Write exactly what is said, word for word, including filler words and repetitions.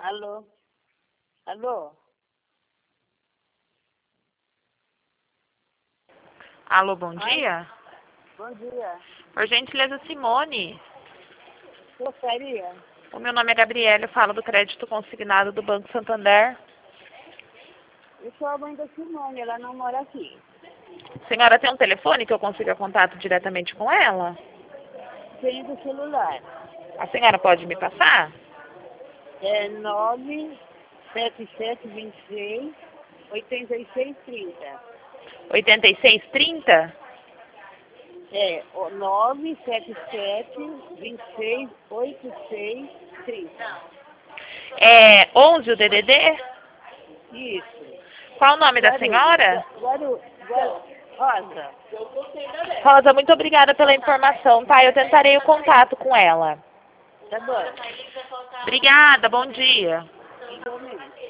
Alô? Alô? Alô, bom Ai, dia. bom dia. Por gentileza, Simone. Gostaria? O meu nome é Gabriela, eu falo do crédito consignado do Banco Santander. Eu sou a mãe da Simone, ela não mora aqui. A senhora tem um telefone que eu consiga contato diretamente com ela? Tenho do celular. A senhora pode me passar? É nove sete sete dois seis oito seis três zero. oitenta e seis trinta? É o nove sete sete dois seis oito seis três zero. É onze o D D D? Isso. Qual o nome da Guarulhos. senhora? Guarulhos. Guarulhos. Rosa. Rosa, muito obrigada pela informação, tá? Eu tentarei o contato com ela. Tá bom. Obrigada, bom dia. Igualmente.